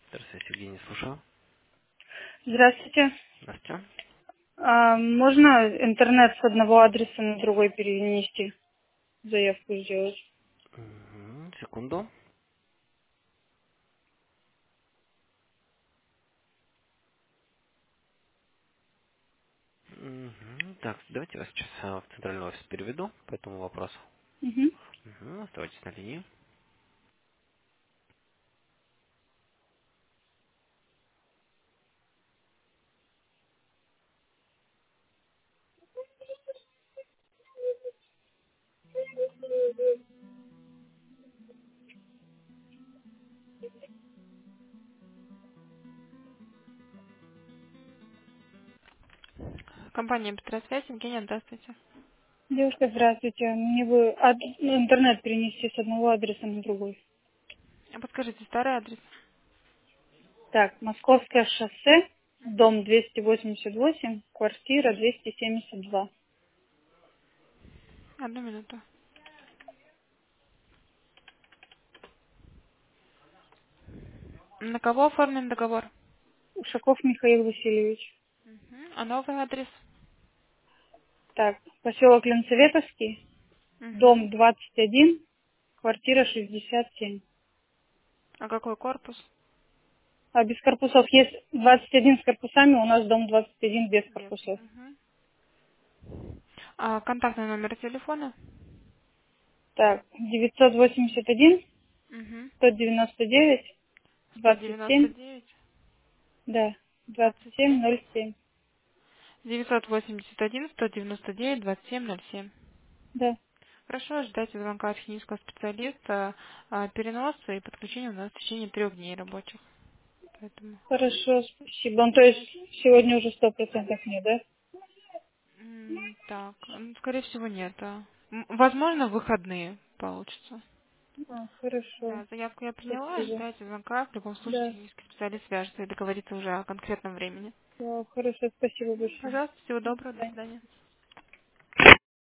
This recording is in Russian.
Здравствуйте, Евгений, слушаю. Здравствуйте. Здравствуйте. Можно интернет с одного адреса на другой перенести, заявку сделать? Секунду. Так, давайте я вас сейчас в центральный офис переведу по этому вопросу. Угу. Оставайтесь на линии. Компания Петросвязь, Евгения, здравствуйте. Девушка, здравствуйте. Мне бы интернет перенести с одного адреса на другой. А подскажите, старый адрес? Так, Московское шоссе, дом 288, квартира 272. Одну минуту. На кого оформлен договор? Ушаков Михаил Васильевич. А новый адрес? Так, поселок Ленцеветовский, Мгм. дом 21, квартира 67. А какой корпус? А без корпусов есть 21 с корпусами, у нас дом 21 без Без. корпусов. А контактный номер телефона? Так, 981, Угу. 199, Сто 27, девяносто девять да, двадцать семь. 2707, 981 199 2707. да. Хорошо, ждайте звонка от технического специалиста, переноса и подключения у нас в течение 3 дней рабочих. Поэтому. Хорошо, спасибо. Ну, то есть сегодня уже 100% нет, да? Так, скорее всего нет. Возможно, в выходные получится. Хорошо, Да, заявку я приняла, спасибо. ждайте звонка. В любом случае Да, технический специалист свяжется и договорится уже о конкретном времени. да, хорошо, спасибо большое. Пожалуйста, всего До доброго, до свидания. свидания.